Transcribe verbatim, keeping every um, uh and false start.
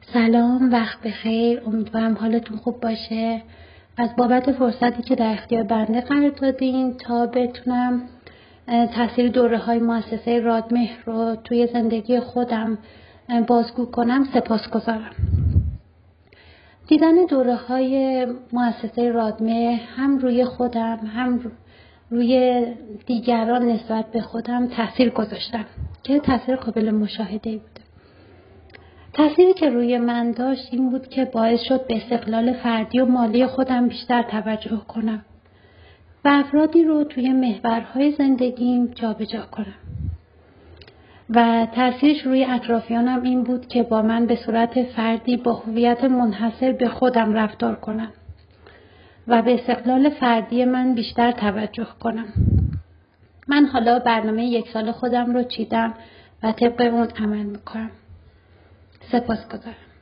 سلام، وقت بخیر. امیدوارم حالتون خوب باشه. از بابت فرصتی که در اختیار بنده قرار دادین تا بتونم تاثیر دوره های مؤسسه رادمهر رو توی زندگی خودم بازگو کنم سپاسگزارم. دیدن دوره های مؤسسه رادمهر هم روی خودم هم روی دیگران نسبت به خودم تاثیر گذاشتم که تاثیر قابل مشاهده بود. تأثیری که روی من داشت این بود که باعث شد به استقلال فردی و مالی خودم بیشتر توجه کنم و افرادی رو توی محورهای زندگیم جابجا کنم. و تأثیرش روی اطرافیانم این بود که با من به صورت فردی با هویت منحصر به خودم رفتار کنم و به استقلال فردی من بیشتر توجه کنم. من حالا برنامه یک سال خودم رو چیدم و طبق اون عمل میکنم. سپاسگزارم.